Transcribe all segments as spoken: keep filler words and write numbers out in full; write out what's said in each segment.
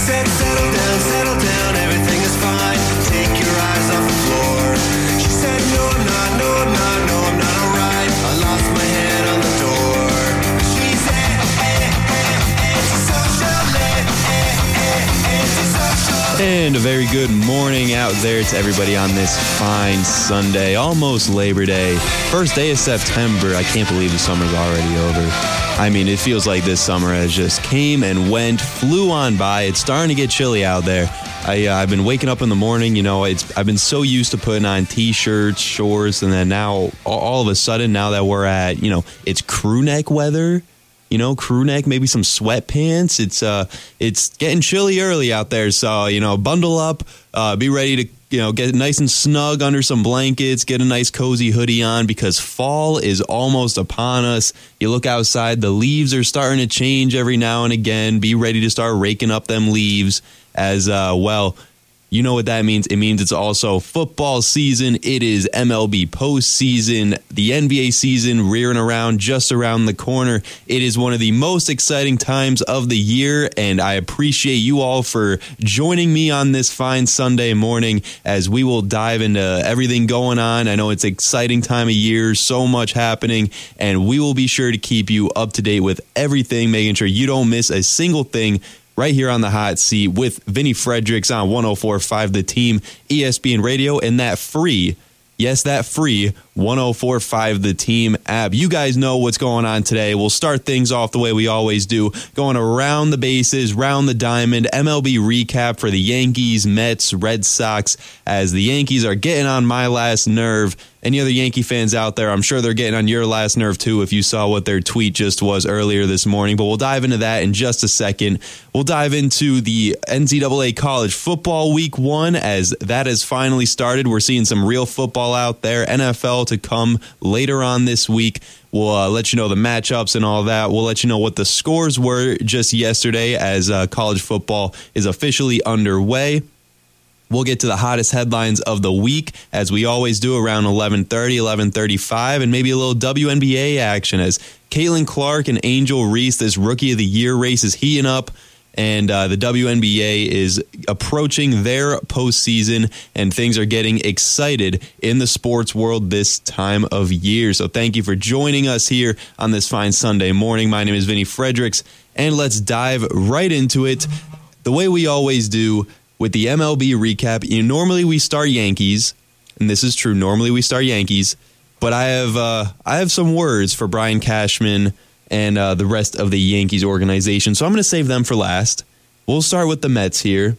said, settle down, settle down, everything is fine. Take your eyes off the floor. She said, no, I'm not, no, I'm not, no, I'm not alright. I lost my head on the door. She's eh, eh, eh, antisocial, eh, eh, eh, antisocial. And a very good morning out there to everybody on this fine Sunday, almost Labor Day, first day of September. I can't believe the summer's already over. I mean, it feels like this summer has just came and went, flew on by. It's starting to get chilly out there. I, uh, I've been waking up in the morning, you know, it's I've been so used to putting on T-shirts, shorts, and then now, all, all of a sudden, now that we're at, you know, it's crew neck weather. You know, crew neck, maybe some sweatpants. It's uh, it's getting chilly early out there, so you know, bundle up, uh, be ready to you know get nice and snug under some blankets, get a nice cozy hoodie on because fall is almost upon us. You look outside, the leaves are starting to change every now and again. Be ready to start raking up them leaves as uh, well. You know what that means. It means it's also football season. It is M L B postseason. The N B A season rearing around just around the corner. It is one of the most exciting times of the year, and I appreciate you all for joining me on this fine Sunday morning as we will dive into everything going on. I know it's an exciting time of year, so much happening, and we will be sure to keep you up to date with everything, making sure you don't miss a single thing right here on the hot seat with Vinny Fredericks on one oh four point five The Team, E S P N Radio, and that free, yes, that free one oh four point five The Team app. You guys know what's going on today. We'll start things off the way we always do, going around the bases, round the diamond, M L B recap for the Yankees, Mets, Red Sox, as the Yankees are getting on my last nerve. Any other Yankee fans out there, I'm sure they're getting on your last nerve too if you saw what their tweet just was earlier this morning. But we'll dive into that in just a second. We'll dive into the N C double A College Football Week one as that has finally started. We're seeing some real football out there. N F L to come later on this week. We'll uh, let you know the matchups and all that. We'll let you know what the scores were just yesterday as uh, college football is officially underway. We'll get to the hottest headlines of the week, as we always do, around eleven thirty, eleven thirty-five, and maybe a little W N B A action as Caitlin Clark and Angel Reese, this Rookie of the Year race is heating up, and uh, the W N B A is approaching their postseason, and things are getting excited in the sports world this time of year. So thank you for joining us here on this fine Sunday morning. My name is Vinny Fredericks, and let's dive right into it the way we always do. With the M L B recap, you know, normally we start Yankees, and this is true. Normally we start Yankees, but I have uh, I have some words for Brian Cashman and uh, the rest of the Yankees organization, so I'm going to save them for last. We'll start with the Mets here,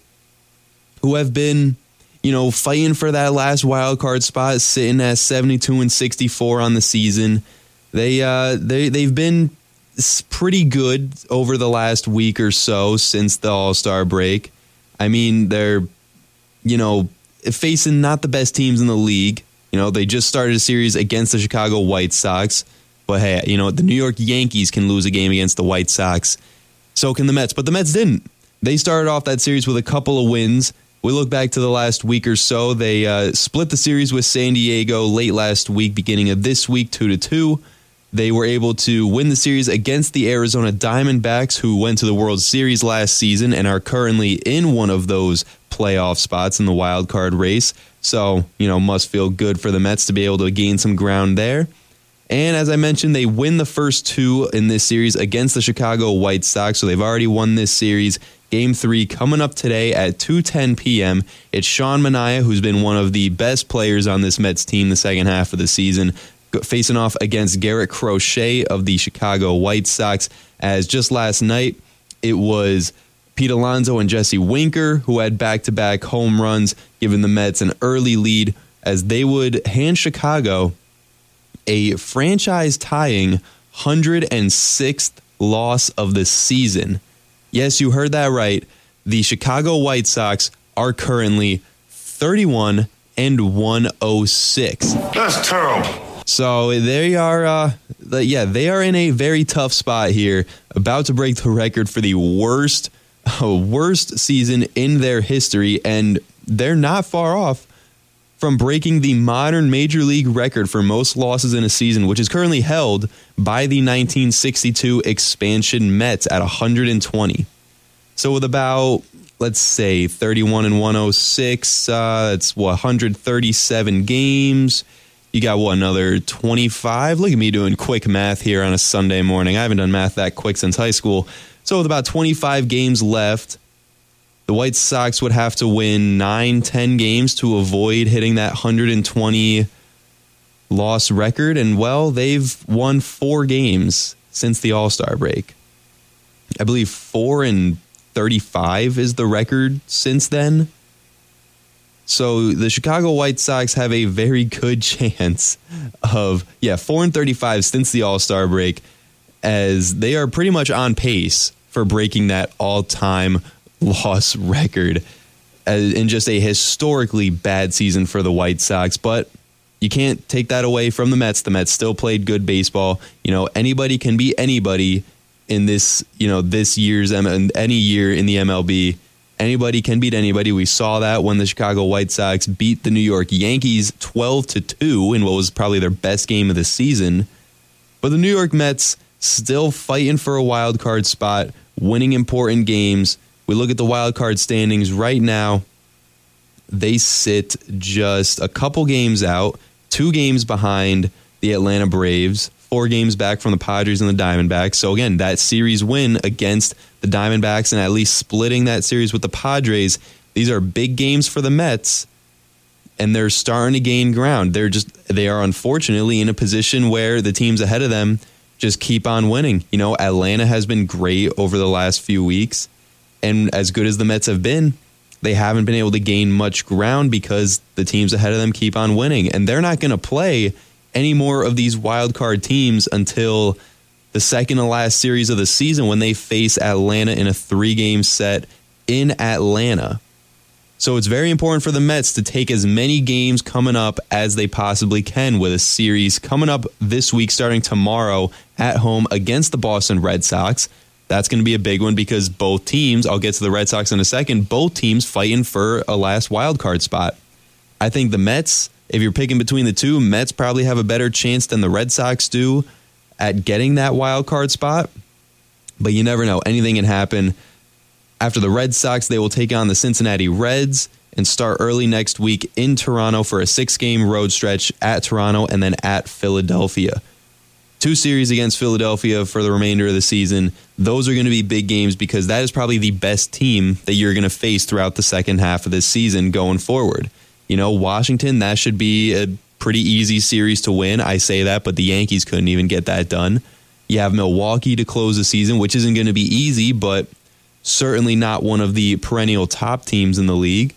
who have been, you know, fighting for that last wild card spot, sitting at seventy-two and sixty-four on the season. They uh, they they've been pretty good over the last week or so since the All-Star break. I mean, they're, you know, facing not the best teams in the league. You know, they just started a series against the Chicago White Sox. But, hey, you know, the New York Yankees can lose a game against the White Sox. So can the Mets. But the Mets didn't. They started off that series with a couple of wins. We look back to the last week or so. They uh, split the series with San Diego late last week, beginning of this week, two to two. They were able to win the series against the Arizona Diamondbacks, who went to the World Series last season and are currently in one of those playoff spots in the wild card race. So, you know, must feel good for the Mets to be able to gain some ground there. And as I mentioned, they win the first two in this series against the Chicago White Sox. So they've already won this series. Game three coming up today at two ten p.m. It's Sean Manaea, who's been one of the best players on this Mets team the second half of the season, facing off against Garrett Crochet of the Chicago White Sox, as just last night it was Pete Alonso and Jesse Winker who had back-to-back home runs, giving the Mets an early lead as they would hand Chicago a franchise-tying one hundred sixth loss of the season. Yes, you heard that right. The Chicago White Sox are currently thirty-one and one oh six. That's terrible. So they are, uh, yeah, they are in a very tough spot here, about to break the record for the worst, uh, worst season in their history, and they're not far off from breaking the modern Major League record for most losses in a season, which is currently held by the nineteen sixty-two expansion Mets at one hundred twenty. So with about let's say thirty-one and one oh six. Uh, that's what, one hundred thirty-seven games. You got what, another twenty-five? Look at me doing quick math here on a Sunday morning. I haven't done math that quick since high school. So with about twenty-five games left, the White Sox would have to win nine, ten games to avoid hitting that one hundred twenty loss record. And, well, they've won four games since the All-Star break. I believe four and thirty-five is the record since then. So the Chicago White Sox have a very good chance of, yeah, four and thirty-five since the All-Star break, as they are pretty much on pace for breaking that all-time loss record in just a historically bad season for the White Sox. But you can't take that away from the Mets. The Mets still played good baseball. You know, anybody can beat anybody in this, you know, this year's, any year in the M L B. Anybody can beat anybody. We saw that when the Chicago White Sox beat the New York Yankees twelve to two in what was probably their best game of the season. But the New York Mets still fighting for a wild card spot, winning important games. We look at the wild card standings right now. They sit just a couple games out, two games behind the Atlanta Braves, four games back from the Padres and the Diamondbacks. So again, that series win against the Diamondbacks and at least splitting that series with the Padres, these are big games for the Mets, and they're starting to gain ground. They're just they are unfortunately in a position where the teams ahead of them just keep on winning. You know, Atlanta has been great over the last few weeks, and as good as the Mets have been, they haven't been able to gain much ground because the teams ahead of them keep on winning, and they're not going to play any more of these wild card teams until the second to last series of the season, when they face Atlanta in a three-game set in Atlanta. So it's very important for the Mets to take as many games coming up as they possibly can, with a series coming up this week starting tomorrow at home against the Boston Red Sox. That's going to be a big one because both teams, I'll get to the Red Sox in a second, both teams fighting for a last wild card spot. I think the Mets, if you're picking between the two, Mets probably have a better chance than the Red Sox do at getting that wild card spot. But you never know. Anything can happen. After the Red Sox, they will take on the Cincinnati Reds and start early next week in Toronto for a six-game road stretch at Toronto and then at Philadelphia. Two series against Philadelphia for the remainder of the season. Those are going to be big games because that is probably the best team that you're going to face throughout the second half of this season going forward. You know, Washington, that should be a pretty easy series to win. I say that, but the Yankees couldn't even get that done. You have Milwaukee to close the season, which isn't going to be easy, but certainly not one of the perennial top teams in the league.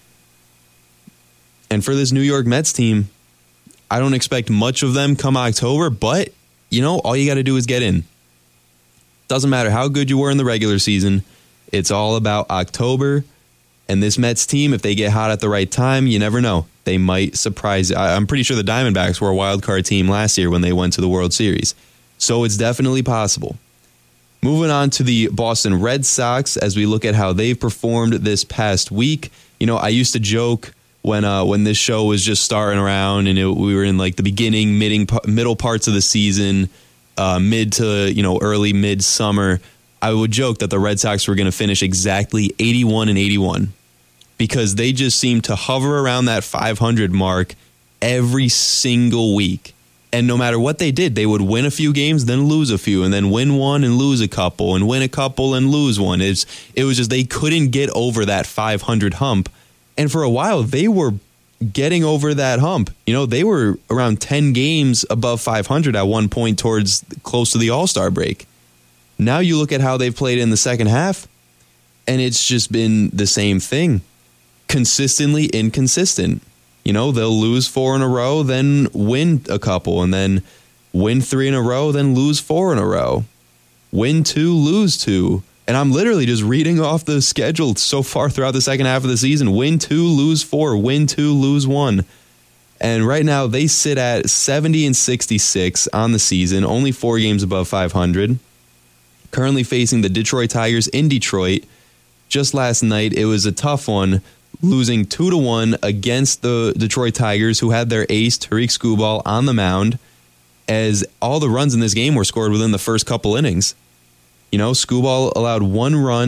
And for this New York Mets team, I don't expect much of them come October, but, you know, all you got to do is get in. Doesn't matter how good you were in the regular season. It's all about October. And this Mets team, if they get hot at the right time, you never know. They might surprise. I'm pretty sure the Diamondbacks were a wild card team last year when they went to the World Series. So it's definitely possible. Moving on to the Boston Red Sox, as we look at how they've performed this past week. You know, I used to joke when uh, when this show was just starting around and it, we were in like the beginning, middle, middle parts of the season, uh, mid to, you know, early mid-summer. I would joke that the Red Sox were going to finish exactly eighty-one and eighty-one. Because they just seem to hover around that five hundred mark every single week. And no matter what they did, they would win a few games, then lose a few, and then win one and lose a couple, and win a couple and lose one. It's, it was just they couldn't get over that five hundred hump. And for a while, they were getting over that hump. You know, they were around ten games above five hundred at one point towards close to the All-Star break. Now you look at how they've played in the second half, and it's just been the same thing. Consistently inconsistent. You know, they'll lose four in a row, then win a couple, and then win three in a row, then lose four in a row. Win two, lose two. And I'm literally just reading off the schedule so far throughout the second half of the season. Win two, lose four. Win two, lose one. And right now they sit at seventy and sixty-six on the season, only four games above five hundred. Currently facing the Detroit Tigers in Detroit. Just last night, it was a tough one, losing two to one against the Detroit Tigers, who had their ace, Tariq Skubal, on the mound, as all the runs in this game were scored within the first couple innings. You know, Skubal allowed one run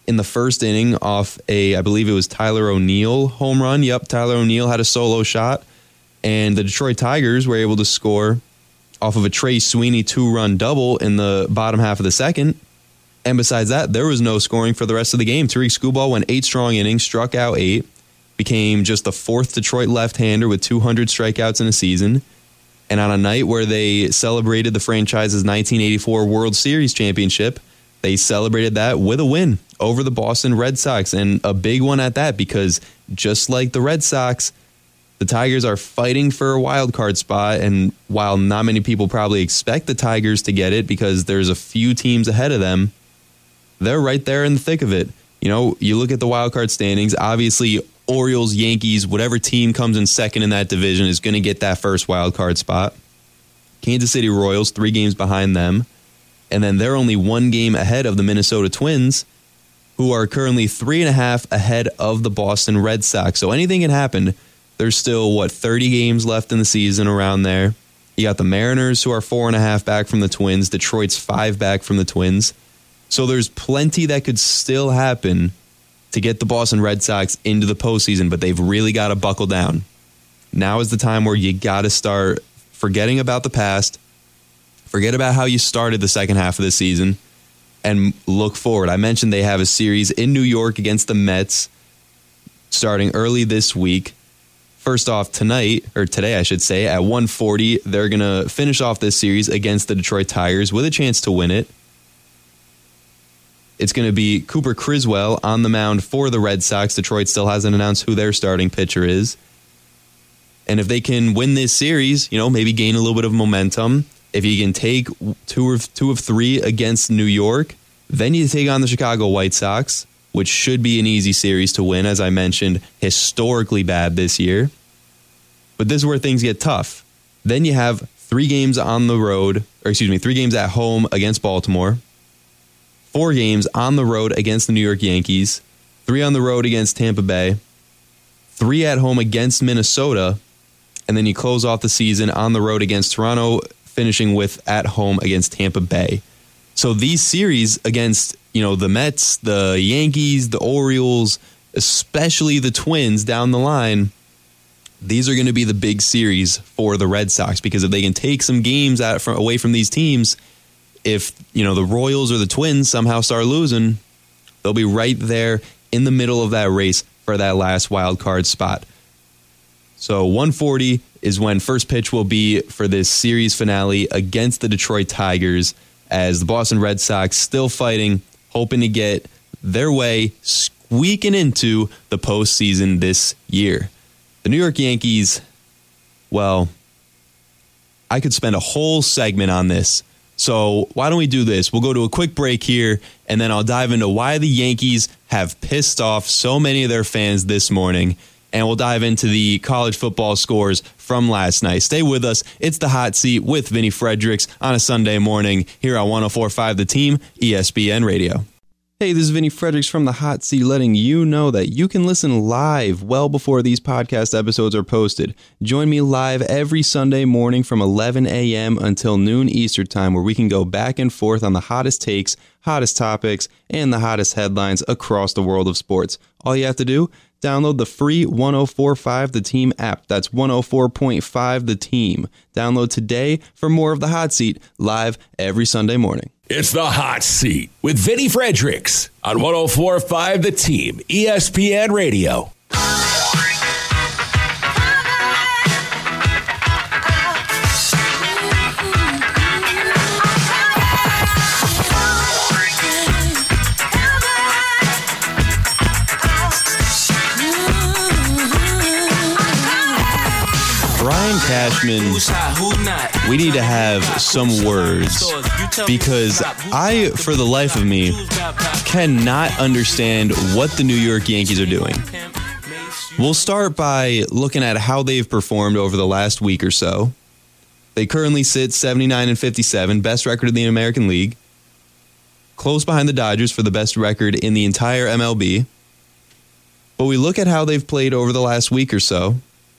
in the first inning off a, I believe it was Tyler O'Neill home run. Yep, Tyler O'Neill had a solo shot. And the Detroit Tigers were able to score off of a Trey Sweeney two-run double in the bottom half of the second. And besides that, there was no scoring for the rest of the game. Tariq Skubal went eight strong innings, struck out eight, became just the fourth Detroit left-hander with two hundred strikeouts in a season. And on a night where they celebrated the franchise's nineteen eighty-four World Series championship, they celebrated that with a win over the Boston Red Sox, and a big one at that, because just like the Red Sox, the Tigers are fighting for a wild card spot, and while not many people probably expect the Tigers to get it because there's a few teams ahead of them, they're right there in the thick of it. You know, you look at the wild card standings, obviously Orioles, Yankees, whatever team comes in second in that division is going to get that first wild card spot. Kansas City Royals, three games behind them. And then they're only one game ahead of the Minnesota Twins, who are currently three and a half ahead of the Boston Red Sox. So anything can happen. There's still, what, thirty games left in the season around there. You got the Mariners, who are four and a half back from the Twins. Detroit's five back from the Twins. So there's plenty that could still happen to get the Boston Red Sox into the postseason, but they've really got to buckle down. Now is the time where you got to start forgetting about the past, forget about how you started the second half of the season, and look forward. I mentioned they have a series in New York against the Mets starting early this week. First off, tonight, or today I should say, at one forty, they're going to finish off this series against the Detroit Tigers with a chance to win it. It's going to be Cooper Criswell on the mound for the Red Sox. Detroit still hasn't announced who their starting pitcher is. And if they can win this series, you know, maybe gain a little bit of momentum. If you can take two of two of three against New York, then you take on the Chicago White Sox, which should be an easy series to win, as I mentioned, historically bad this year. But this is where things get tough. Then you have three games on the road, or excuse me, three games at home against Baltimore, four games on the road against the New York Yankees, three on the road against Tampa Bay, three at home against Minnesota, and then you close off the season on the road against Toronto, finishing with at home against Tampa Bay. So these series against, you know, the Mets, the Yankees, the Orioles, especially the Twins down the line, these are going to be the big series for the Red Sox, because if they can take some games out from, away from these teams, if, you know, the Royals or the Twins somehow start losing, they'll be right there in the middle of that race for that last wild card spot. So one forty is when first pitch will be for this series finale against the Detroit Tigers, as the Boston Red Sox still fighting, hoping to get their way squeaking into the postseason this year. The New York Yankees, well, I could spend a whole segment on this. So why don't we do this? We'll go to a quick break here, and then I'll dive into why the Yankees have pissed off so many of their fans this morning. And we'll dive into the college football scores from last night. Stay with us. It's The Hot Seat with Vinny Fredericks on a Sunday morning here on one oh four point five The Team, E S P N Radio. Hey, this is Vinny Fredericks from The Hot Seat, letting you know that you can listen live well before these podcast episodes are posted. Join me live every Sunday morning from eleven a.m. until noon Eastern Time, where we can go back and forth on the hottest takes, hottest topics, and the hottest headlines across the world of sports. All you have to do, download the free one oh four point five The Team app. That's one oh four point five The Team. Download today for more of The Hot Seat, live every Sunday morning. It's The Hot Seat with Vinny Fredericks on one oh four point five The Team, E S P N Radio. Brian Cashman, we need to have some words, because I, for the life of me, cannot understand what the New York Yankees are doing. We'll start by looking at how they've performed over the last week or so. They currently sit seventy-nine and fifty-seven, best record in the American League, close behind the Dodgers for the best record in the entire M L B. But we look at how they've played over the last week or so,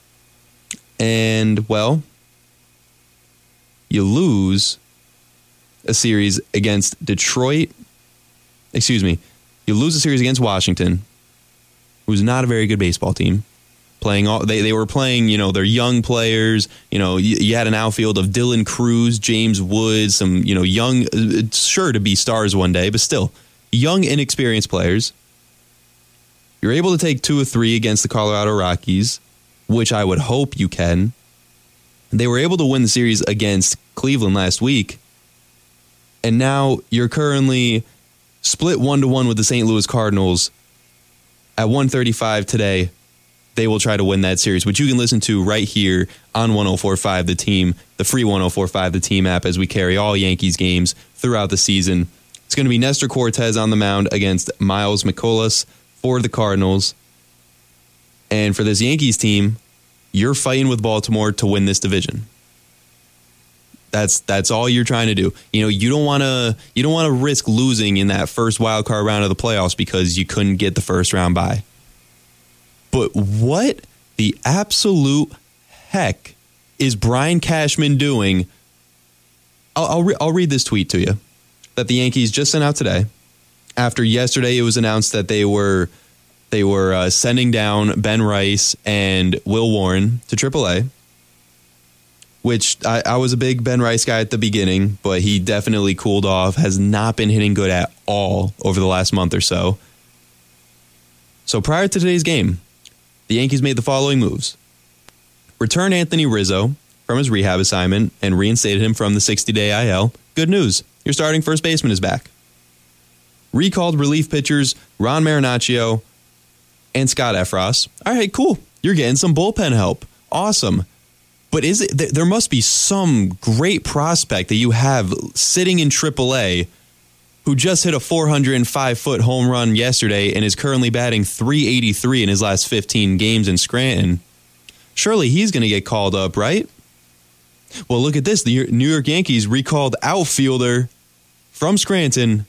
and, well, you lose a series against Detroit. Excuse me. You lose a series against Washington, who's not a very good baseball team. Playing all they, they were playing, you know, their young players. You know, you, you had an outfield of Dylan Cruz, James Woods, some, you know, young, uh, sure to be stars one day, but still young, inexperienced players. You're able to take two or three against the Colorado Rockies, which I would hope you can. They were able to win the series against Cleveland last week. And now you're currently split one to one with the Saint Louis Cardinals at one thirty-five today. They will try to win that series, which you can listen to right here on one oh four point five The Team, the free one oh four point five The Team app, as we carry all Yankees games throughout the season. It's going to be Nestor Cortez on the mound against Miles McCollum for the Cardinals. And for this Yankees team, you're fighting with Baltimore to win this division. That's that's all you're trying to do. You know, you don't want to you don't want to risk losing in that first wild card round of the playoffs because you couldn't get the first round bye. But what the absolute heck is Brian Cashman doing? I'll I'll, re- I'll read this tweet to you that the Yankees just sent out today. After yesterday, it was announced that they were they were uh, sending down Ben Rice and Will Warren to triple A. Which I, I was a big Ben Rice guy at the beginning, but he definitely cooled off. Has not been hitting good at all over the last month or so. So prior to today's game, the Yankees made the following moves. Returned Anthony Rizzo from his rehab assignment and reinstated him from the sixty-day I L. Good news. Your starting first baseman is back. Recalled relief pitchers Ron Marinaccio and Scott Effross. All right, cool. You're getting some bullpen help. Awesome. But is it? There must be some great prospect that you have sitting in triple A who just hit a four oh five foot home run yesterday and is currently batting three eighty-three in his last fifteen games in Scranton. Surely he's going to get called up, right? Well, look at this. The New York Yankees recalled outfielder from Scranton,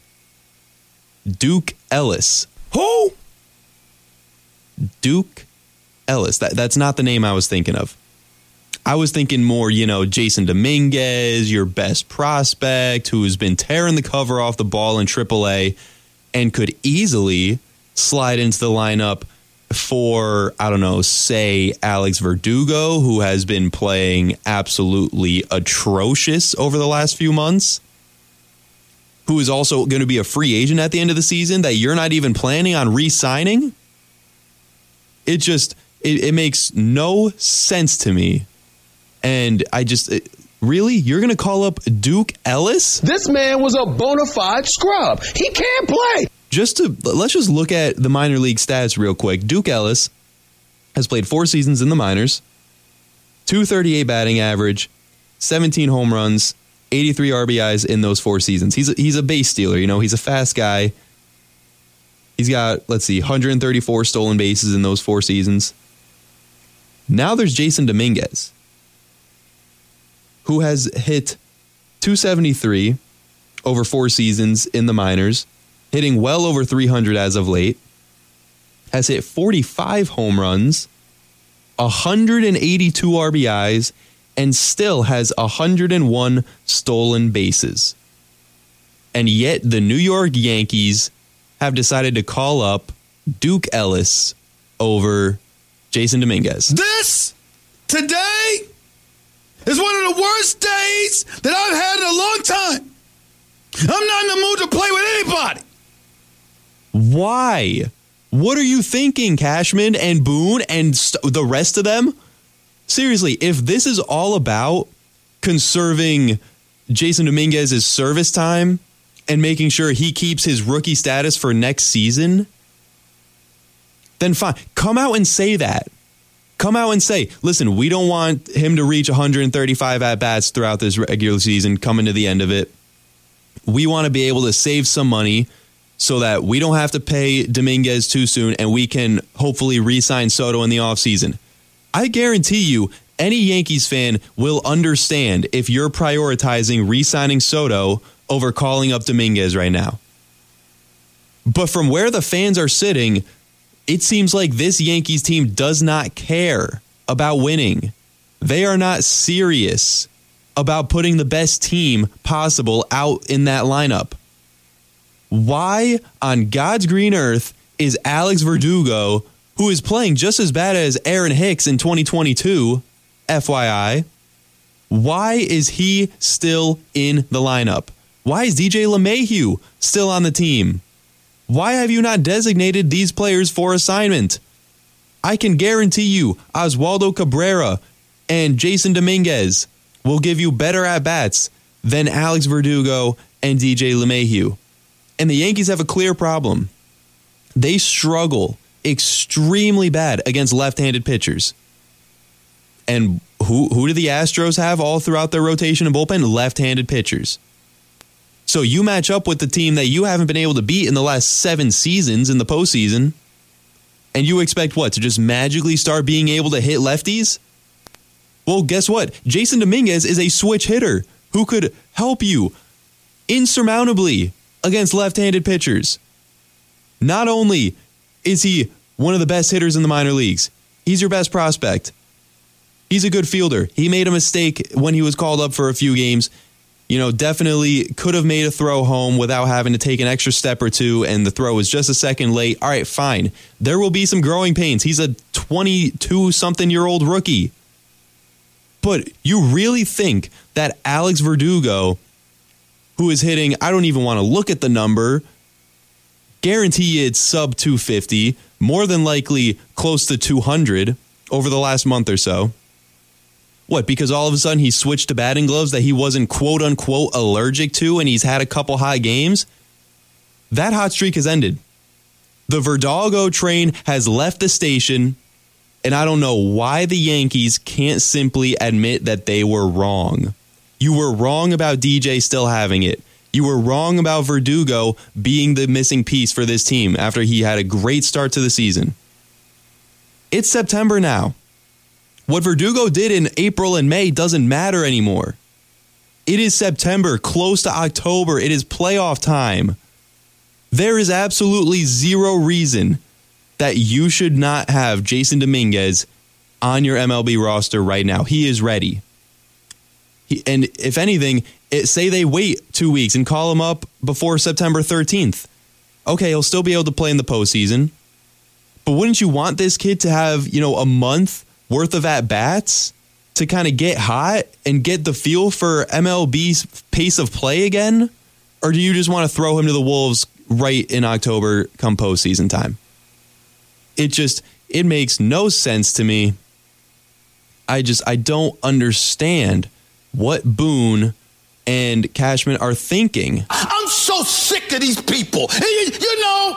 Duke Ellis. Who? Duke Ellis. That, that's not the name I was thinking of. I was thinking more, you know, Jason Dominguez, your best prospect, who's been tearing the cover off the ball in triple A and could easily slide into the lineup for, I don't know, say Alex Verdugo, who has been playing absolutely atrocious over the last few months, who is also going to be a free agent at the end of the season that you're not even planning on re-signing. It just, it, it makes no sense to me. And I just, really? You're going to call up Duke Ellis? This man was a bona fide scrub. He can't play. Just to, let's just look at the minor league stats real quick. Duke Ellis has played four seasons in the minors, two thirty-eight batting average, seventeen home runs, eighty-three R B Is in those four seasons. He's a, he's a base stealer, you know, he's a fast guy. He's got, let's see, one hundred thirty-four stolen bases in those four seasons. Now there's Jason Dominguez, who has hit two seventy-three over four seasons in the minors, hitting well over three hundred as of late, has hit forty-five home runs, one hundred eighty-two R B Is, and still has one hundred one stolen bases. And yet the New York Yankees have decided to call up Duke Ellis over Jason Dominguez. This, today, is one of the worst days that I've had in a long time. I'm not in the mood to play with anybody. Why? What are you thinking, Cashman and Boone and st- the rest of them? Seriously, if this is all about conserving Jason Dominguez's service time and making sure he keeps his rookie status for next season, then fine. Come out and say that. Come out and say, listen, we don't want him to reach one hundred thirty-five at-bats throughout this regular season, coming to the end of it. We want to be able to save some money so that we don't have to pay Dominguez too soon and we can hopefully re-sign Soto in the offseason. I guarantee you any Yankees fan will understand if you're prioritizing re-signing Soto over calling up Dominguez right now. But from where the fans are sitting, it seems like this Yankees team does not care about winning. They are not serious about putting the best team possible out in that lineup. Why on God's green earth is Alex Verdugo, who is playing just as bad as Aaron Hicks in twenty twenty-two, F Y I, why is he still in the lineup? Why is D J LeMahieu still on the team? Why have you not designated these players for assignment? I can guarantee you Oswaldo Cabrera and Jason Dominguez will give you better at-bats than Alex Verdugo and D J LeMahieu. And the Yankees have a clear problem. They struggle extremely bad against left-handed pitchers. And who who do the Astros have all throughout their rotation and bullpen? Left-handed pitchers. So you match up with the team that you haven't been able to beat in the last seven seasons in the postseason, and you expect what? To just magically start being able to hit lefties? Well, guess what? Jason Dominguez is a switch hitter who could help you insurmountably against left-handed pitchers. Not only is he one of the best hitters in the minor leagues, he's your best prospect. He's a good fielder. He made a mistake when he was called up for a few games. You know, definitely could have made a throw home without having to take an extra step or two, and the throw was just a second late. All right, fine. There will be some growing pains. He's a twenty-two-something-year-old rookie. But you really think that Alex Verdugo, who is hitting, I don't even want to look at the number, guarantee it's sub two fifty, more than likely close to two hundred over the last month or so. What, because all of a sudden he switched to batting gloves that he wasn't quote-unquote allergic to and he's had a couple hot games? That hot streak has ended. The Verdugo train has left the station, and I don't know why the Yankees can't simply admit that they were wrong. You were wrong about D J still having it. You were wrong about Verdugo being the missing piece for this team after he had a great start to the season. It's September now. What Verdugo did in April and May doesn't matter anymore. It is September, close to October. It is playoff time. There is absolutely zero reason that you should not have Jason Dominguez on your M L B roster right now. He is ready. He, and if anything, it, say they wait two weeks and call him up before September thirteenth. Okay, he'll still be able to play in the postseason. But wouldn't you want this kid to have, you know, a month worth of at-bats to kind of get hot and get the feel for M L B's pace of play again? Or do you just want to throw him to the Wolves right in October come postseason time? It just, it makes no sense to me. I just, I don't understand what Boone and Cashman are thinking. I'm so sick of these people. You, you know,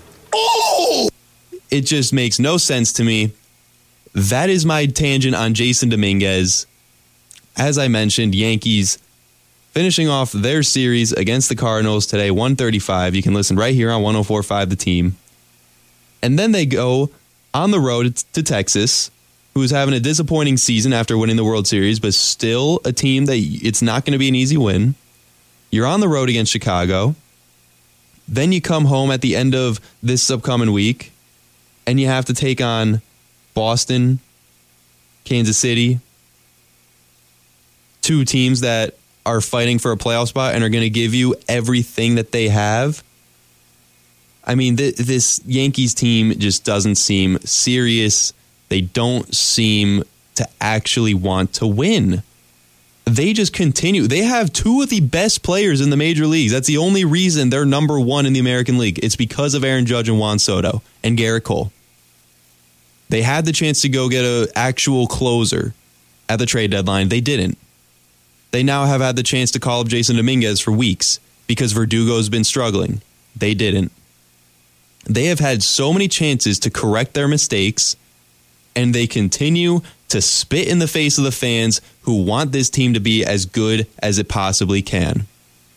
oh! It just makes no sense to me. That is my tangent on Jason Dominguez. As I mentioned, Yankees finishing off their series against the Cardinals today, one thirty-five. You can listen right here on one oh four point five The Team. And then they go on the road to Texas, who's having a disappointing season after winning the World Series, but still a team that it's not going to be an easy win. You're on the road against Chicago. Then you come home at the end of this upcoming week, and you have to take on Boston, Kansas City, two teams that are fighting for a playoff spot and are going to give you everything that they have. I mean, th- this Yankees team just doesn't seem serious. They don't seem to actually want to win. They just continue. They have two of the best players in the major leagues. That's the only reason they're number one in the American League. It's because of Aaron Judge and Juan Soto and Garrett Cole. They had the chance to go get an actual closer at the trade deadline. They didn't. They now have had the chance to call up Jason Dominguez for weeks because Verdugo's been struggling. They didn't. They have had so many chances to correct their mistakes, and they continue to spit in the face of the fans who want this team to be as good as it possibly can.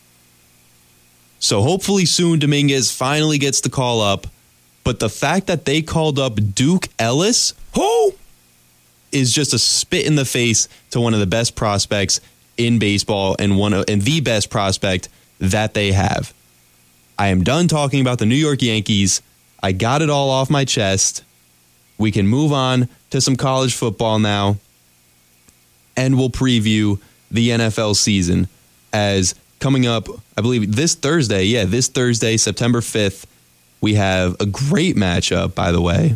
So hopefully soon Dominguez finally gets the call up. But the fact that they called up Duke Ellis, who is just a spit in the face to one of the best prospects in baseball and one of, and the best prospect that they have. I am done talking about the New York Yankees. I got it all off my chest. We can move on to some college football now, and we'll preview the N F L season as coming up I believe this Thursday, yeah, this Thursday, September fifth, we have a great matchup, by the way,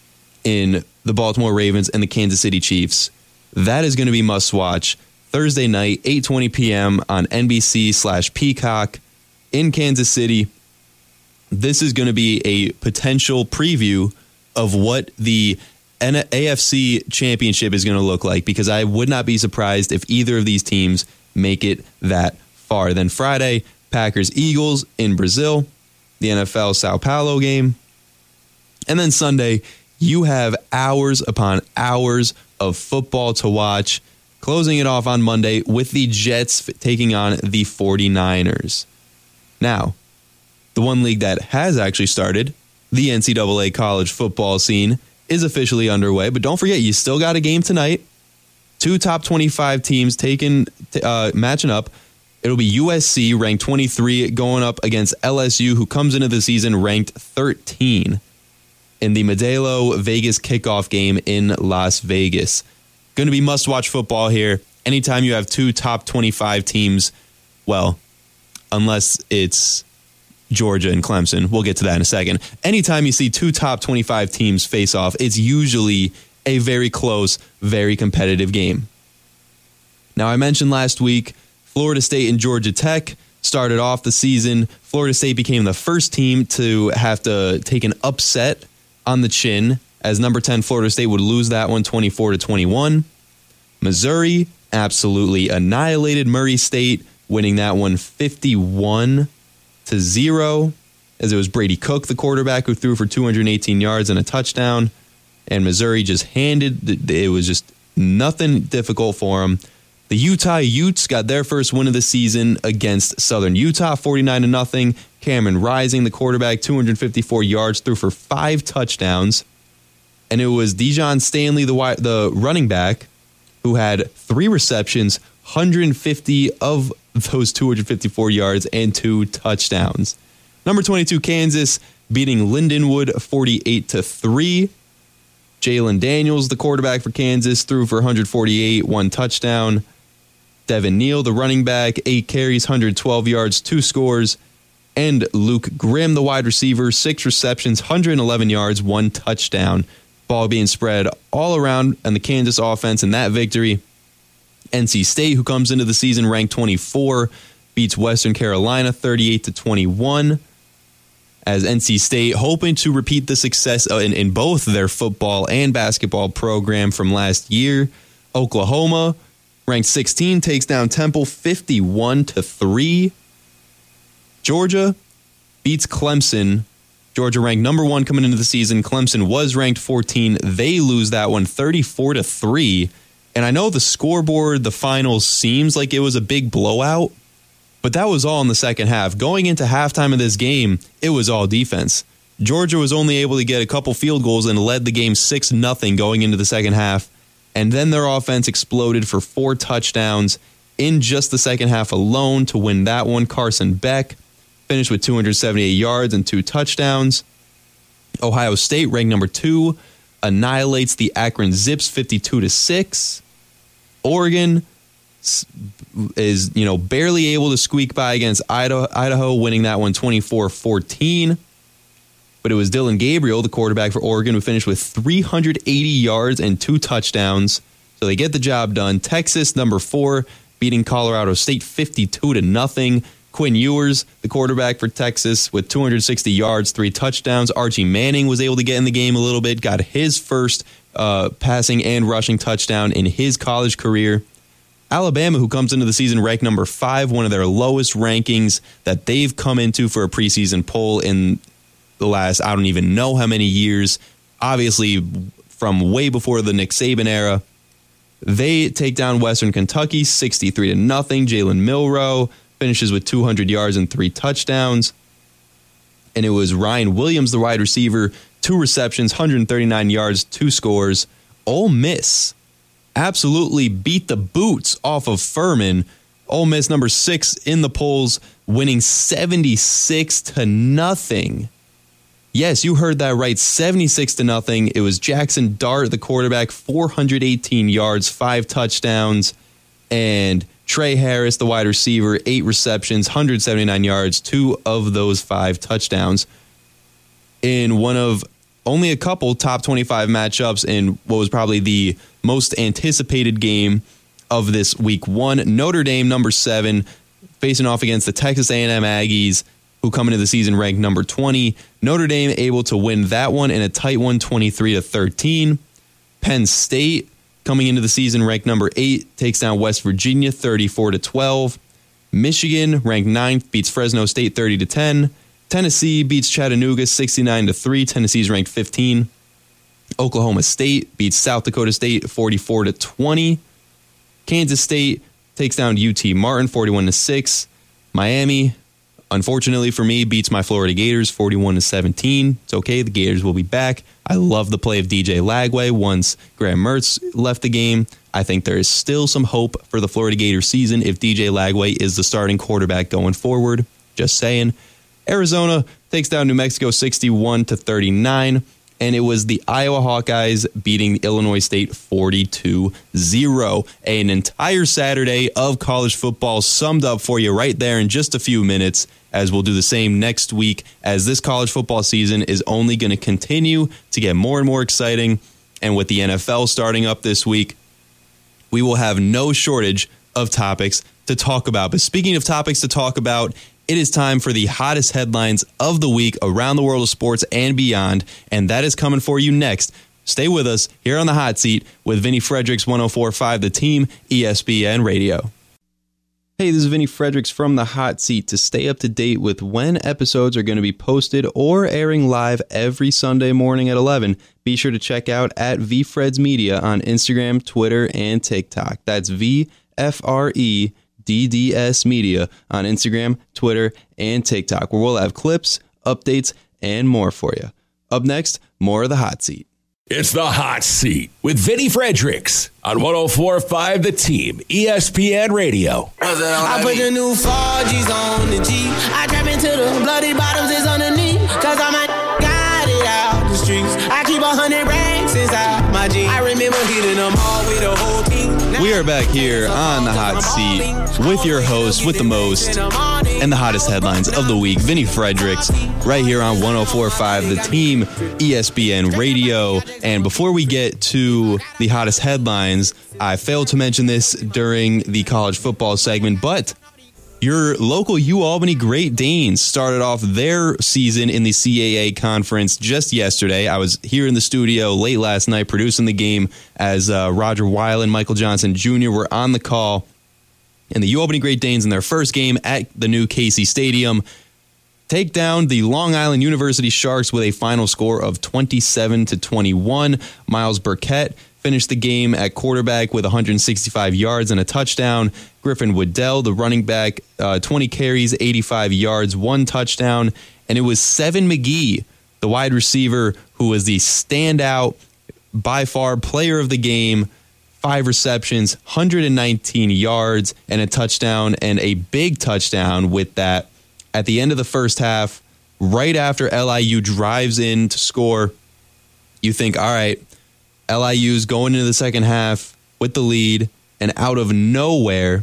in the Baltimore Ravens and the Kansas City Chiefs. That is going to be must-watch Thursday night, eight twenty p.m. on N B C slash Peacock in Kansas City. This is going to be a potential preview of what the A F C Championship is going to look like, because I would not be surprised if either of these teams make it that far. Then Friday, Packers-Eagles in Brazil, the N F L Sao Paulo game. And then Sunday, you have hours upon hours of football to watch, closing it off on Monday with the Jets taking on the forty-niners. Now, the one league that has actually started, the N C double A college football scene, is officially underway. But don't forget, you still got a game tonight. Two top twenty-five teams taking uh, matching up. It'll be U S C, ranked twenty-three, going up against L S U, who comes into the season ranked thirteen, in the Modelo Vegas kickoff game in Las Vegas. Going to be must-watch football here. Anytime you have two top twenty-five teams, well, unless it's Georgia and Clemson, we'll get to that in a second. Anytime you see two top twenty-five teams face off, it's usually a very close, very competitive game. Now, I mentioned last week, Florida State and Georgia Tech started off the season. Florida State became the first team to have to take an upset on the chin, as number ten Florida State would lose that one twenty-four to twenty-one. Missouri absolutely annihilated Murray State, winning that one fifty-one to zero, as it was Brady Cook, the quarterback, who threw for two hundred eighteen yards and a touchdown. And Missouri just handed, it was just nothing difficult for them. The Utah Utes got their first win of the season against Southern Utah, forty-nine to nothing. Cameron Rising, the quarterback, two hundred fifty-four yards, threw for five touchdowns. And it was Dijon Stanley, the the running back, who had three receptions, one hundred fifty of those two hundred fifty-four yards, and two touchdowns. Number twenty-two, Kansas, beating Lindenwood forty-eight to three. Jalen Daniels, the quarterback for Kansas, threw for one hundred forty-eight, one touchdown. Devin Neal, the running back, eight carries, one hundred twelve yards, two scores. And Luke Grimm, the wide receiver, six receptions, one hundred eleven yards, one touchdown. Ball being spread all around on the Kansas offense in that victory. N C State, who comes into the season ranked twenty-four, beats Western Carolina thirty-eight to twenty-one. As N C State, hoping to repeat the success in, in both their football and basketball program from last year. Oklahoma, ranked sixteen, takes down Temple fifty-one to three. Georgia beats Clemson. Georgia ranked number one coming into the season. Clemson was ranked fourteen. They lose that one thirty-four to three. And I know the scoreboard, the finals, seems like it was a big blowout, but that was all in the second half. Going into halftime of this game, it was all defense. Georgia was only able to get a couple field goals and led the game six nothing going into the second half. And then their offense exploded for four touchdowns in just the second half alone to win that one. Carson Beck finished with two hundred seventy-eight yards and two touchdowns. Ohio State, ranked number two, annihilates the Akron Zips fifty-two to six. Oregon is, you know, barely able to squeak by against Idaho, Idaho winning that one twenty-four fourteen. But it was Dylan Gabriel, the quarterback for Oregon, who finished with three hundred eighty yards and two touchdowns. So they get the job done. Texas, number four, beating Colorado State fifty-two to nothing. Quinn Ewers, the quarterback for Texas, with two hundred sixty yards, three touchdowns. Archie Manning was able to get in the game a little bit, got his first uh, passing and rushing touchdown in his college career. Alabama, who comes into the season ranked number five, one of their lowest rankings that they've come into for a preseason poll in the last, I don't even know how many years, obviously from way before the Nick Saban era. They take down Western Kentucky sixty-three to nothing. Jalen Milroe finishes with two hundred yards and three touchdowns. And it was Ryan Williams, the wide receiver, two receptions, one hundred thirty-nine yards, two scores. Ole Miss absolutely beat the boots off of Furman. Ole Miss, number six in the polls, winning seventy-six to nothing. Yes, you heard that right, seventy-six to nothing. It was Jackson Dart, the quarterback, four hundred eighteen yards, five touchdowns. And Trey Harris, the wide receiver, eight receptions, one hundred seventy-nine yards, two of those five touchdowns. In one of only a couple top twenty-five matchups in what was probably the most anticipated game of this week one, Notre Dame, number seven, facing off against the Texas A and M Aggies, who come into the season ranked number twenty. Notre Dame able to win that one in a tight one, twenty-three to thirteen. Penn State, coming into the season ranked number eight, takes down West Virginia thirty-four to twelve. Michigan, ranked ninth, beats Fresno State thirty to ten. Tennessee beats Chattanooga sixty-nine to three. Tennessee's ranked fifteen. Oklahoma State beats South Dakota State forty-four to twenty. Kansas State takes down U T Martin forty-one to six. Miami, unfortunately for me, beats my Florida Gators forty-one to seventeen. It's okay, the Gators will be back. I love the play of D J Lagway once Graham Mertz left the game. I think there is still some hope for the Florida Gators season if D J Lagway is the starting quarterback going forward. Just saying. Arizona takes down New Mexico sixty-one to thirty-nine. And it was the Iowa Hawkeyes beating Illinois State forty-two zero. An entire Saturday of college football summed up for you right there in just a few minutes, as we'll do the same next week, as this college football season is only going to continue to get more and more exciting. And with the N F L starting up this week, we will have no shortage of topics to talk about. But speaking of topics to talk about, it is time for the hottest headlines of the week around the world of sports and beyond, and that is coming for you next. Stay with us here on the Hot Seat with Vinny Fredericks, one oh four point five The Team, E S P N Radio. Hey, this is Vinny Fredericks from the Hot Seat. To stay up to date with when episodes are going to be posted or airing live every Sunday morning at eleven, be sure to check out at VFreds Media on Instagram, Twitter, and TikTok. That's V F R E D D S Media on Instagram, Twitter, and TikTok, where we'll have clips, updates, and more for you. Up next, more of the Hot Seat. It's the Hot Seat with Vinny Fredericks on one oh four point five The Team, E S P N Radio. I put the new four G's on the G. I trap into the bloody bottoms is underneath. Cause I'm a got it out the streets. I keep a hundred racks inside my jeans. I remember hitting them all with the whole team. We are back here on the Hot Seat with your host, with the most, and the hottest headlines of the week, Vinny Fredericks, right here on one oh four point five The Team, E S P N Radio. And before we get to the hottest headlines, I failed to mention this during the college football segment, but your local UAlbany Great Danes started off their season in the C A A conference just yesterday. I was here in the studio late last night producing the game as uh, Roger Weil and Michael Johnson Junior were on the call. And the UAlbany Great Danes in their first game at the new Casey Stadium take down the Long Island University Sharks with a final score of twenty-seven to twenty-one. Miles Burkett finished the game at quarterback with one hundred sixty-five yards and a touchdown. Griffin Waddell, the running back, uh, twenty carries, eighty-five yards, one touchdown. And it was Seven McGee, the wide receiver, who was the standout, by far, player of the game. Five receptions, one hundred nineteen yards, and a touchdown, and a big touchdown with that. At the end of the first half, right after L I U drives in to score, you think, all right, L I U's going into the second half with the lead, and out of nowhere,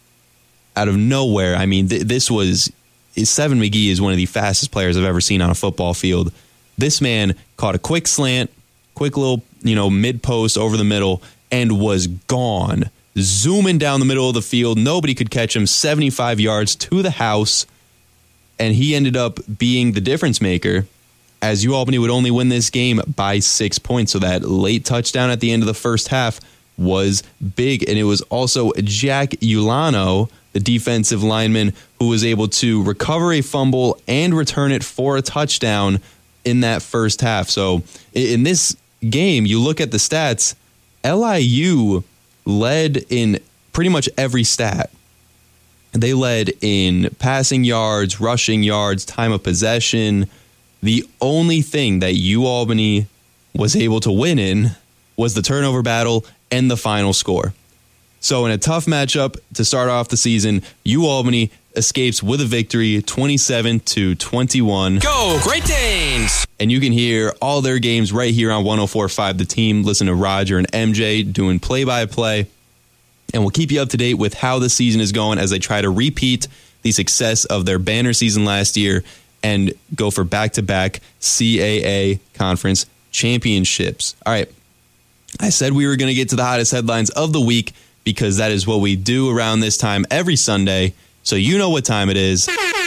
out of nowhere, I mean, th- this was, Seven McGee is one of the fastest players I've ever seen on a football field. This man caught a quick slant, quick little, you know, mid-post over the middle, and was gone. Zooming down the middle of the field, nobody could catch him, seventy-five yards to the house, and he ended up being the difference maker, as UAlbany would only win this game by six points. So that late touchdown at the end of the first half was big. And it was also Jack Ulano, the defensive lineman, who was able to recover a fumble and return it for a touchdown in that first half. So in this game, you look at the stats, L I U led in pretty much every stat. They led in passing yards, rushing yards, time of possession. The only thing that UAlbany was able to win in was the turnover battle and the final score. So in a tough matchup to start off the season, UAlbany escapes with a victory, twenty-seven to twenty-one. Go, Great Danes! And you can hear all their games right here on one oh four point five The Team. Listen to Roger and M J doing play-by-play. And we'll keep you up to date with how the season is going as they try to repeat the success of their banner season last year and go for back-to-back C A A conference championships. All right. I said we were going to get to the hottest headlines of the week because that is what we do around this time every Sunday. So you know what time it is.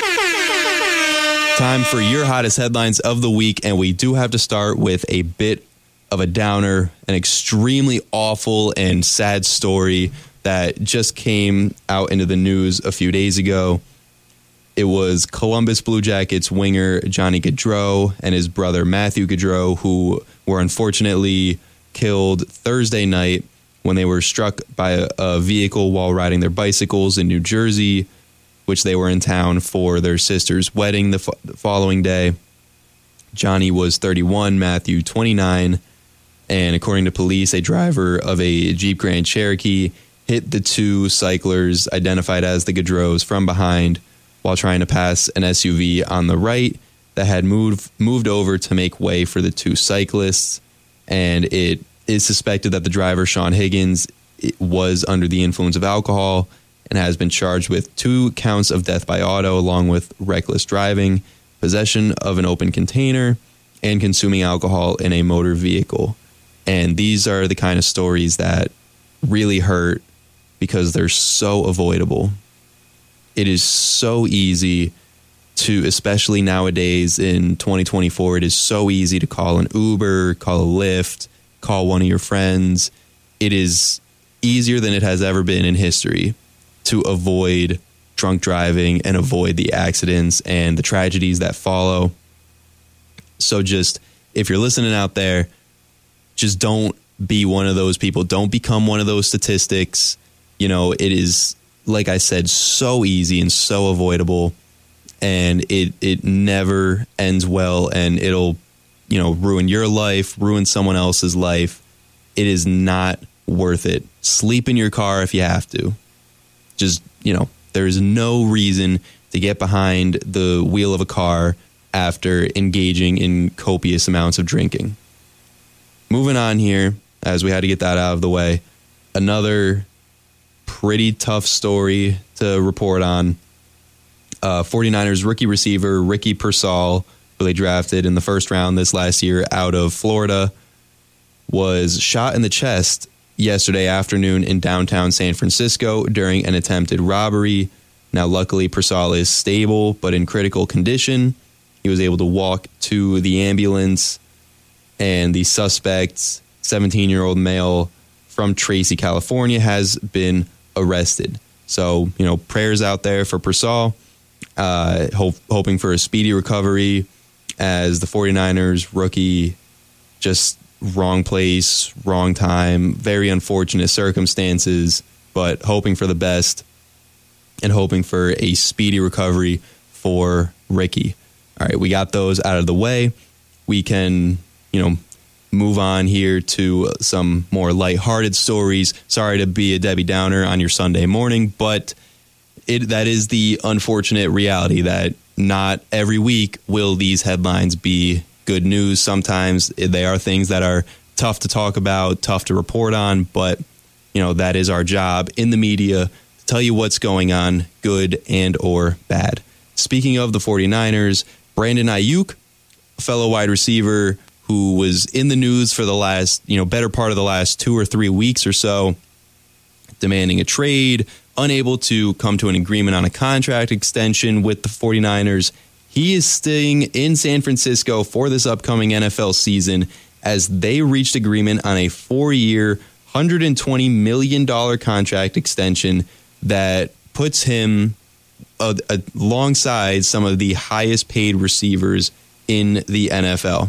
Time for your hottest headlines of the week. And we do have to start with a bit of a downer, an extremely awful and sad story that just came out into the news a few days ago. It was Columbus Blue Jackets winger Johnny Gaudreau and his brother Matthew Gaudreau, who were unfortunately killed Thursday night when they were struck by a, a vehicle while riding their bicycles in New Jersey, which they were in town for their sister's wedding the, fo- the following day. Johnny was thirty-one, Matthew twenty-nine, and according to police, a driver of a Jeep Grand Cherokee hit the two cyclers identified as the Gaudreaus from behind while trying to pass an S U V on the right that had moved moved over to make way for the two cyclists. And it is suspected that the driver, Sean Higgins, was under the influence of alcohol and has been charged with two counts of death by auto, along with reckless driving, possession of an open container, and consuming alcohol in a motor vehicle. And these are the kind of stories that really hurt because they're so avoidable. It is so easy to, especially nowadays in twenty twenty-four, it is so easy to call an Uber, call a Lyft, call one of your friends. It is easier than it has ever been in history to avoid drunk driving and avoid the accidents and the tragedies that follow. So just, if you're listening out there, just don't be one of those people. Don't become one of those statistics. You know, it is, like I said, so easy and so avoidable, and it it never ends well, and it'll, you know, ruin your life, ruin someone else's life. It is not worth it. Sleep in your car if you have to. Just, you know, there's no reason to get behind the wheel of a car after engaging in copious amounts of drinking. Moving on here, as we had to get that out of the way, another pretty tough story to report on. Uh, 49ers rookie receiver Ricky Pearsall, who they drafted in the first round this last year out of Florida, was shot in the chest yesterday afternoon in downtown San Francisco during an attempted robbery. Now, luckily, Pearsall is stable but in critical condition. He was able to walk to the ambulance, and the suspect, seventeen-year-old male from Tracy, California, has been arrested. So, you know, prayers out there for Pearsall, uh, hope, hoping for a speedy recovery as the 49ers rookie, just wrong place, wrong time, very unfortunate circumstances, but hoping for the best and hoping for a speedy recovery for Ricky. All right, we got those out of the way. We can, you know, move on here to some more lighthearted stories. Sorry to be a Debbie Downer on your Sunday morning, but it that is the unfortunate reality that not every week will these headlines be good news. Sometimes they are things that are tough to talk about, tough to report on, but you know, that is our job in the media to tell you what's going on, good and or bad. Speaking of the 49ers, Brandon Ayuk, a fellow wide receiver who was in the news for the last, you know, better part of the last two or three weeks or so, demanding a trade, unable to come to an agreement on a contract extension with the 49ers. He is staying in San Francisco for this upcoming N F L season as they reached agreement on a four-year, one hundred twenty million dollars contract extension that puts him uh, alongside some of the highest paid receivers in the N F L.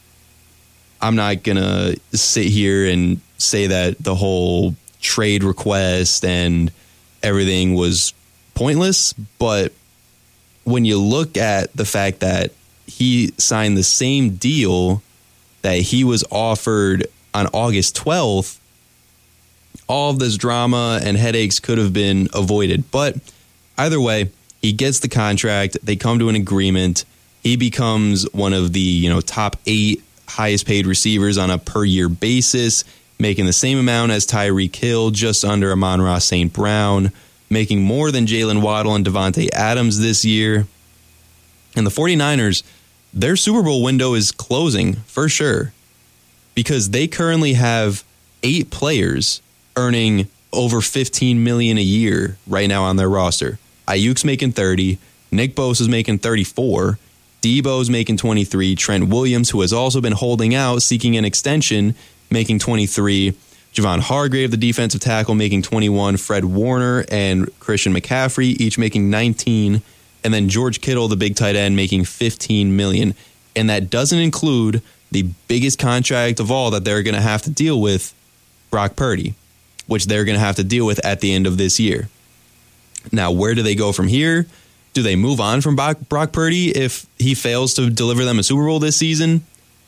I'm not going to sit here and say that the whole trade request and everything was pointless, but when you look at the fact that he signed the same deal that he was offered on August twelfth, all of this drama and headaches could have been avoided. But either way, he gets the contract. They come to an agreement. He becomes one of the, you know, top eight highest paid receivers on a per year basis. making the same amount as Tyreek Hill, just under Amon-Ra Saint Brown, making more than Jalen Waddle and Devontae Adams this year. And the 49ers, their Super Bowl window is closing for sure, because they currently have eight players earning over fifteen million dollars a year right now on their roster. Ayuk's making thirty, Nick Bosa's making thirty-four, Debo's making twenty-three, Trent Williams, who has also been holding out, seeking an extension, making twenty-three, Javon Hargrave, the defensive tackle, making twenty-one, Fred Warner and Christian McCaffrey each making nineteen, and then George Kittle, the big tight end, making fifteen million dollars. And that doesn't include the biggest contract of all that they're going to have to deal with, Brock Purdy, which they're going to have to deal with at the end of this year. Now, where do they go from here? Do they move on from Brock, Brock Purdy if he fails to deliver them a Super Bowl this season?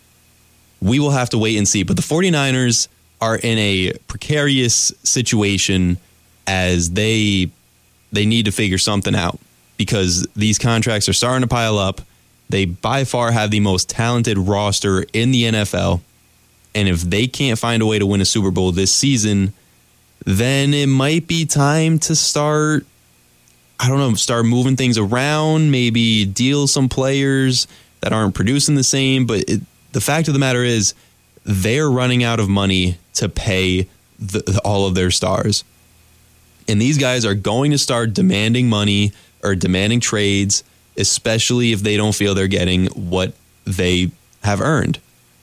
We will have to wait and see. But the 49ers are in a precarious situation as they they need to figure something out, because these contracts are starting to pile up. They by far have the most talented roster in the N F L. And if they can't find a way to win a Super Bowl this season, then it might be time to start, I don't know, start moving things around, maybe deal some players that aren't producing the same. But it, the fact of the matter is, they're running out of money to pay the, all of their stars. And these guys are going to start demanding money or demanding trades, especially if they don't feel they're getting what they have earned.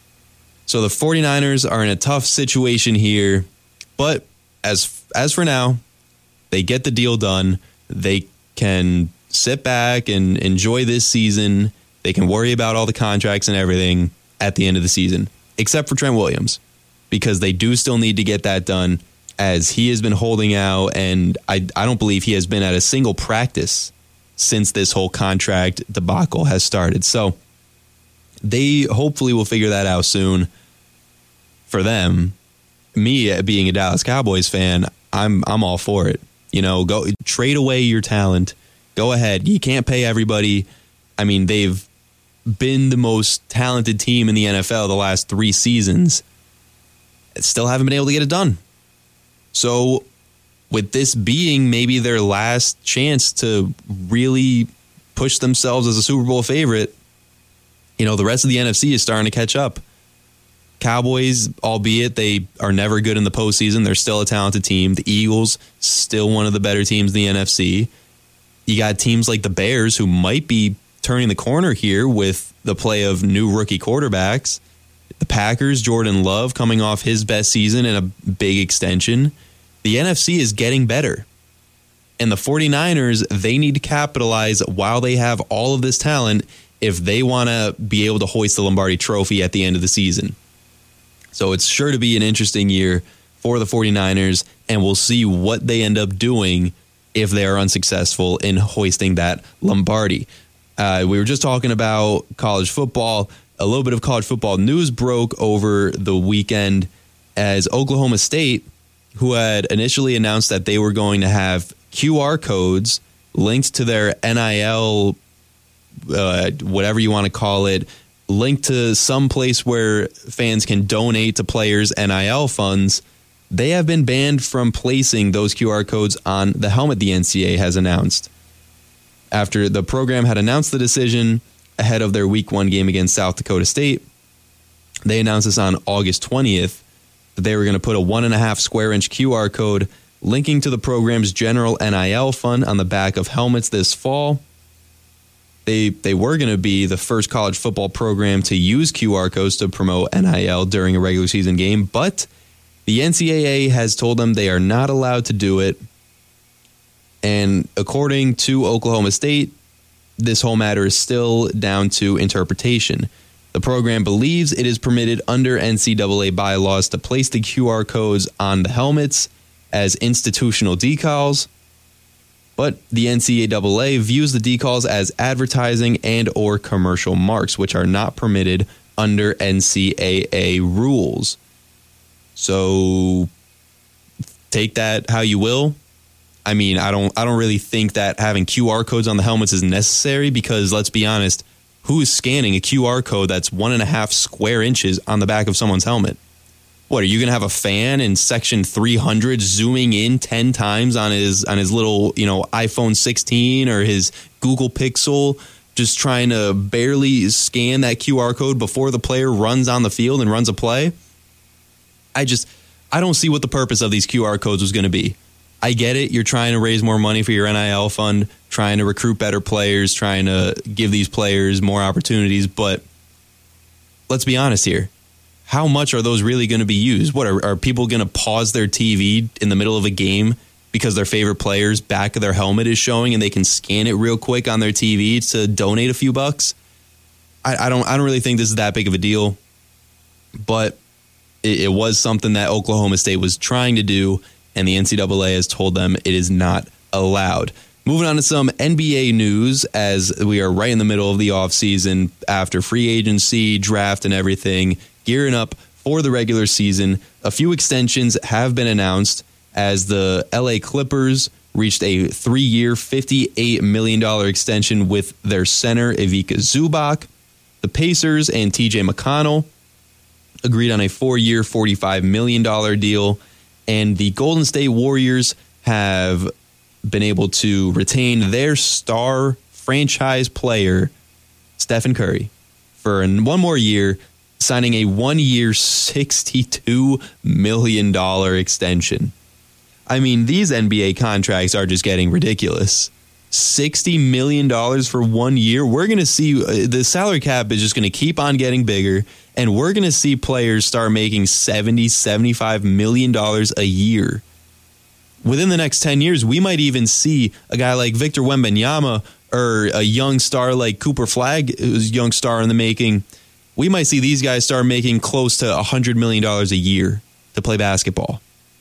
So the 49ers are in a tough situation here, but as as for now, they get the deal done. They can sit back and enjoy this season. They can worry about all the contracts and everything at the end of the season, except for Trent Williams, because they do still need to get that done, as he has been holding out, and I, I don't believe he has been at a single practice since this whole contract debacle has started. So they hopefully will figure that out soon. For them, me being a Dallas Cowboys fan, I'm I'm all for it. You know, go trade away your talent. Go ahead. You can't pay everybody. I mean, they've been the most talented team in the N F L the last three seasons. Still haven't been able to get it done. So with this being maybe their last chance to really push themselves as a Super Bowl favorite, you know, the rest of the N F C is starting to catch up. Cowboys, albeit they are never good in the postseason, they're still a talented team. The Eagles, still one of the better teams in the N F C. You got teams like the Bears, who might be turning the corner here with the play of new rookie quarterbacks. The Packers, Jordan Love coming off his best season and a big extension. The N F C is getting better. And the 49ers, they need to capitalize while they have all of this talent if they want to be able to hoist the Lombardi Trophy at the end of the season. So it's sure to be an interesting year for the 49ers, and we'll see what they end up doing if they are unsuccessful in hoisting that Lombardi. Uh, we were just talking about college football. A little bit of college football news broke over the weekend as Oklahoma State, who had initially announced that they were going to have Q R codes linked to their N I L, uh, whatever you want to call it, linked to some place where fans can donate to players' N I L funds. They have been banned from placing those Q R codes on the helmet, the N C A A has announced. After the program had announced the decision ahead of their week one game against South Dakota State, they announced this on August twentieth that they were going to put a one and a half square inch Q R code linking to the program's general N I L fund on the back of helmets this fall. They they were going to be the first college football program to use Q R codes to promote N I L during a regular season game, but the N C A A has told them they are not allowed to do it. And according to Oklahoma State, this whole matter is still down to interpretation. The program believes it is permitted under N C double A bylaws to place the Q R codes on the helmets as institutional decals, but the N C double A views the decals as advertising and or commercial marks, which are not permitted under N C A A rules. So take that how you will. I mean, I don't I don't really think that having Q R codes on the helmets is necessary, because let's be honest, who is scanning a Q R code that's one and a half square inches on the back of someone's helmet? What, are you going to have a fan in section three hundred zooming in ten times on his on his little, you know, iPhone sixteen or his Google Pixel, just trying to barely scan that Q R code before the player runs on the field and runs a play? I just, I don't see what the purpose of these Q R codes was going to be. I get it. You're trying to raise more money for your N I L fund, trying to recruit better players, trying to give these players more opportunities. But let's be honest here. How much are those really going to be used? What, are, are people going to pause their T V in the middle of a game because their favorite player's back of their helmet is showing and they can scan it real quick on their T V to donate a few bucks? I, I don't I don't really think this is that big of a deal. But it, it was something that Oklahoma State was trying to do, and the N C double A has told them it is not allowed. Moving on to some N B A news, as we are right in the middle of the offseason after free agency, draft, and everything, gearing up for the regular season. A few extensions have been announced as the L A Clippers reached a three-year, fifty-eight million dollars extension with their center, Ivica Zubac. The Pacers and T J McConnell agreed on a four-year, forty-five million dollars deal. And the Golden State Warriors have been able to retain their star franchise player, Stephen Curry, for one more year, signing a one-year, sixty-two million dollars extension. I mean, these N B A contracts are just getting ridiculous. sixty million dollars for one year. We're going to see uh, the salary cap is just going to keep on getting bigger, and we're going to see players start making seventy, seventy-five million dollars a year. Within the next ten years, we might even see a guy like Victor Wembanyama or a young star like Cooper Flagg, who's a young star in the making. We might see these guys start making close to one hundred million dollars a year to play basketball.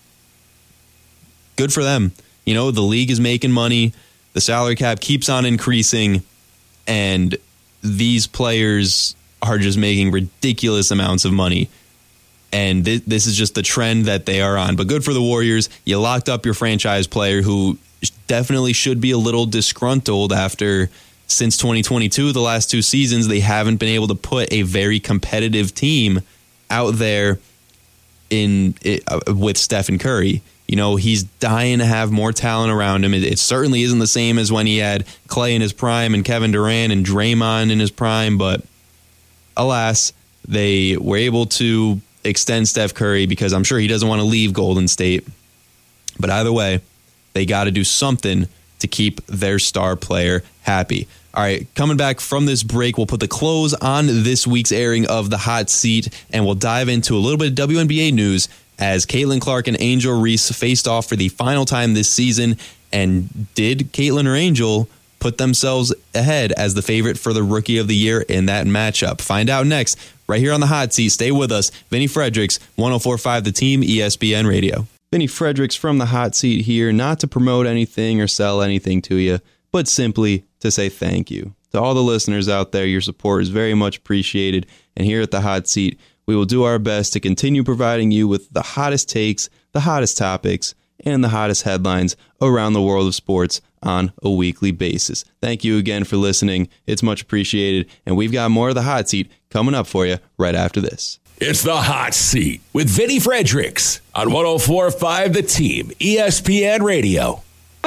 Good for them. You know, the league is making money. The salary cap keeps on increasing. And these players are just making ridiculous amounts of money. And th- this is just the trend that they are on. But good for the Warriors. You locked up your franchise player who definitely should be a little disgruntled after, since twenty twenty-two, the last two seasons, they haven't been able to put a very competitive team out there in it, uh, with Stephen Curry. You know, he's dying to have more talent around him. It, it certainly isn't the same as when he had Clay in his prime and Kevin Durant and Draymond in his prime. But alas, they were able to extend Steph Curry because I'm sure he doesn't want to leave Golden State. But either way, they got to do something to keep their star player happy. All right, coming back from this break, we'll put the close on this week's airing of The Hot Seat, and we'll dive into a little bit of W N B A news as Caitlin Clark and Angel Reese faced off for the final time this season. And did Caitlin or Angel put themselves ahead as the favorite for the Rookie of the Year in that matchup? Find out next, right here on The Hot Seat. Stay with us. Vinny Fredericks, one oh four point five The Team, E S P N Radio. Vinny Fredericks from The Hot Seat here, not to promote anything or sell anything to you, but simply to say thank you. To all the listeners out there, your support is very much appreciated. And here at The Hot Seat, we will do our best to continue providing you with the hottest takes, the hottest topics, and the hottest headlines around the world of sports on a weekly basis. Thank you again for listening. It's much appreciated. And we've got more of The Hot Seat coming up for you right after this. It's The Hot Seat with Vinny Fredericks on one oh four point five The Team, E S P N Radio.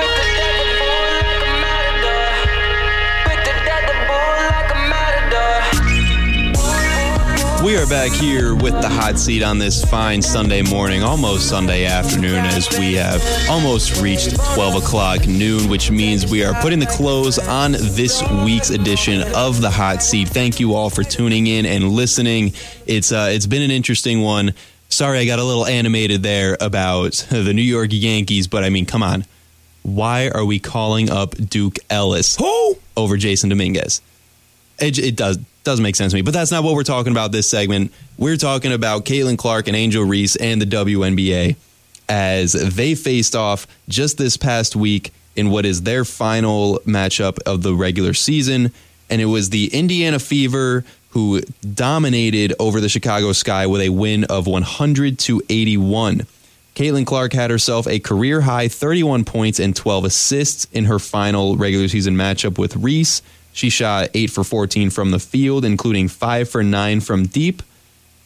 We are back here with The Hot Seat on this fine Sunday morning, almost Sunday afternoon, as we have almost reached twelve o'clock noon, which means we are putting the close on this week's edition of The Hot Seat. Thank you all for tuning in and listening. It's uh, it's been an interesting one. Sorry I got a little animated there about the New York Yankees, but I mean, come on. Why are we calling up Duke Ellis Who? over Jason Dominguez? It, it does doesn't make sense to me, but that's not what we're talking about this segment. We're talking about Caitlin Clark and Angel Reese and the W N B A as they faced off just this past week in what is their final matchup of the regular season. And it was the Indiana Fever who dominated over the Chicago Sky with a win of one hundred to eighty-one. Caitlin Clark had herself a career-high thirty-one points and twelve assists in her final regular season matchup with Reese. She shot eight for fourteen from the field, including five for nine from deep.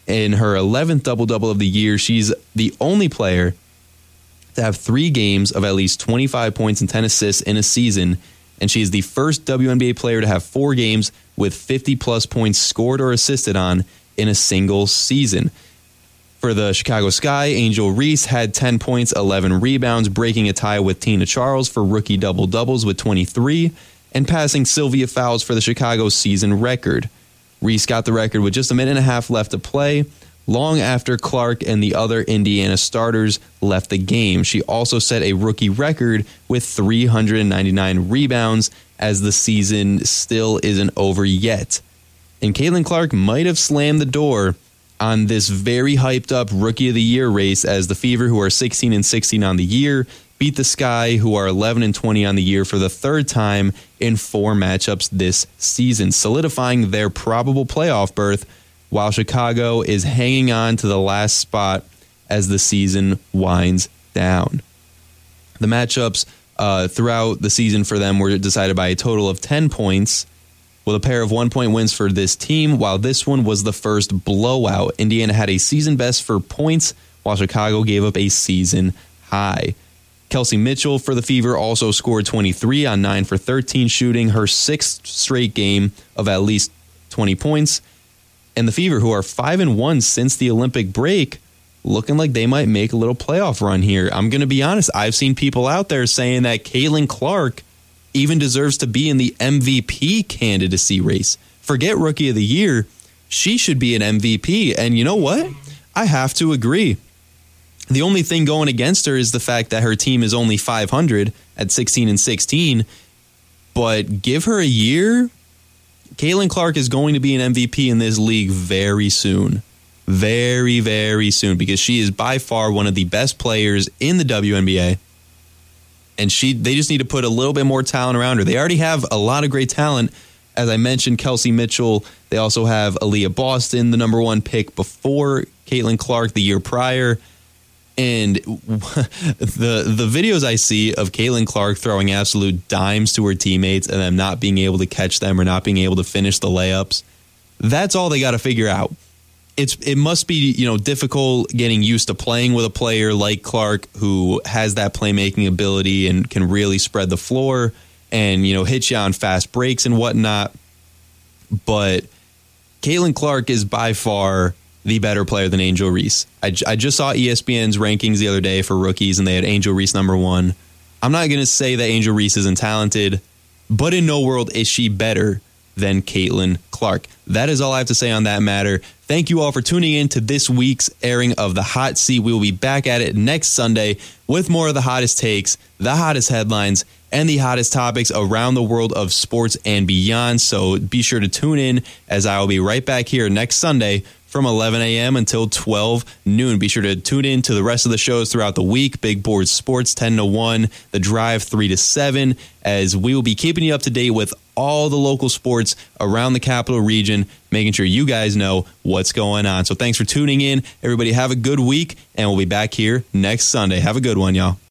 In her eleventh double-double of the year, she's the only player to have three games of at least twenty-five points and ten assists in a season, and she is the first W N B A player to have four games with fifty-plus points scored or assisted on in a single season. For the Chicago Sky, Angel Reese had ten points, eleven rebounds, breaking a tie with Tina Charles for rookie double-doubles with twenty-three, and passing Sylvia Fowles for the Chicago season record. Reese got the record with just a minute and a half left to play, long after Clark and the other Indiana starters left the game. She also set a rookie record with three hundred ninety-nine rebounds, as the season still isn't over yet. And Caitlin Clark might have slammed the door on this very hyped up Rookie of the Year race, as the Fever, who are sixteen and sixteen on the year, beat the Sky, who are eleven and twenty on the year, for the third time in four matchups this season, solidifying their probable playoff berth, while Chicago is hanging on to the last spot as the season winds down. The matchups uh, throughout the season for them were decided by a total of ten points, with a pair of one-point wins for this team, while this one was the first blowout. Indiana had a season best for points, while Chicago gave up a season high. Kelsey Mitchell for the Fever also scored twenty-three on nine for thirteen shooting, her sixth straight game of at least twenty points. And the Fever, who are five and one since the Olympic break, looking like they might make a little playoff run here. I'm going to be honest, I've seen people out there saying that Caitlin Clark even deserves to be in the M V P candidacy race. Forget Rookie of the Year, she should be an M V P. And you know what? I have to agree. The only thing going against her is the fact that her team is only five hundred at sixteen and sixteen. But give her a year, Caitlin Clark is going to be an M V P in this league very soon. Very, very soon, because she is by far one of the best players in the W N B A. And she, they just need to put a little bit more talent around her. They already have a lot of great talent. As I mentioned, Kelsey Mitchell. They also have Aaliyah Boston, the number one pick before Caitlin Clark the year prior. And the the videos I see of Caitlin Clark throwing absolute dimes to her teammates and them not being able to catch them or not being able to finish the layups, that's all they got to figure out. It's it must be, you know, difficult getting used to playing with a player like Clark, who has that playmaking ability and can really spread the floor and, you know, hit you on fast breaks and whatnot. But Caitlin Clark is by far the better player than Angel Reese. I, j- I just saw E S P N's rankings the other day for rookies, and they had Angel Reese number one. I'm not going to say that Angel Reese isn't talented, but in no world is she better than Caitlin Clark. That is all I have to say on that matter. Thank you all for tuning in to this week's airing of The Hot Seat. We will be back at it next Sunday with more of the hottest takes, the hottest headlines, and the hottest topics around the world of sports and beyond. So be sure to tune in, as I will be right back here next Sunday from eleven a.m. until twelve noon. Be sure to tune in to the rest of the shows throughout the week. Big Board Sports ten to one, The Drive three to seven, as we will be keeping you up to date with all the local sports around the capital region, making sure you guys know what's going on. So thanks for tuning in. Everybody have a good week, and we'll be back here next Sunday. Have a good one, y'all.